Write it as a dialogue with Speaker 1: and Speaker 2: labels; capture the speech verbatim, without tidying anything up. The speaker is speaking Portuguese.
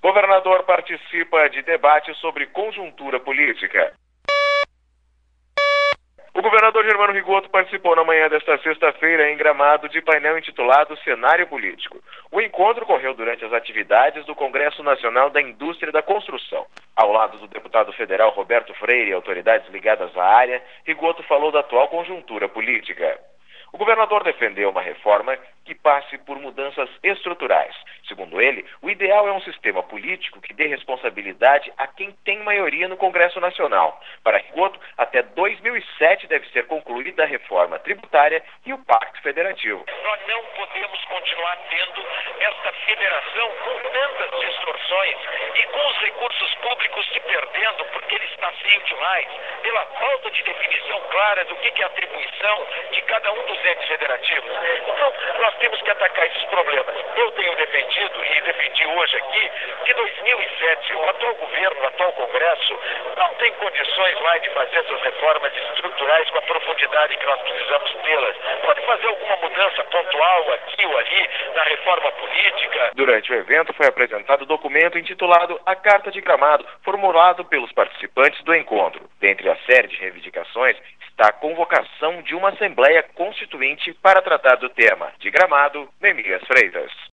Speaker 1: Governador participa de debate sobre conjuntura política. O governador Germano Rigotto participou na manhã desta sexta-feira em Gramado de painel intitulado Cenário Político. O encontro ocorreu durante as atividades do Congresso Nacional da Indústria da Construção. Ao lado do deputado federal Roberto Freire e autoridades ligadas à área, Rigotto falou da atual conjuntura política. O governador defendeu uma reforma que passe por mudanças estruturais. Segundo ele, o ideal é um sistema político que dê responsabilidade a quem tem maioria no Congresso Nacional. Para Rigotto, até dois mil e sete deve ser concluída a reforma tributária e o Pacto Federativo.
Speaker 2: Nós não podemos continuar tendo esta federação com tantas distorções e com os recursos públicos se perdendo porque ele está feio demais, pela falta de definição clara do que é a atribuição de cada um dos entes federativos. Então, nós temos que atacar esses problemas. Eu tenho defendido, e defendi hoje aqui, que dois mil e sete, o atual governo, o atual Congresso, não tem condições mais de fazer essas reformas estruturais com a profundidade que nós precisamos tê-las. Pode fazer alguma mudança pontual aqui ou ali na reforma política.
Speaker 1: Durante o evento foi apresentado o documento intitulado A Carta de Gramado, formulado pelos participantes do encontro. Dentre a série de reivindicações está a convocação de uma Assembleia Constituinte para tratar do tema. De Gramado, Neemias Freitas.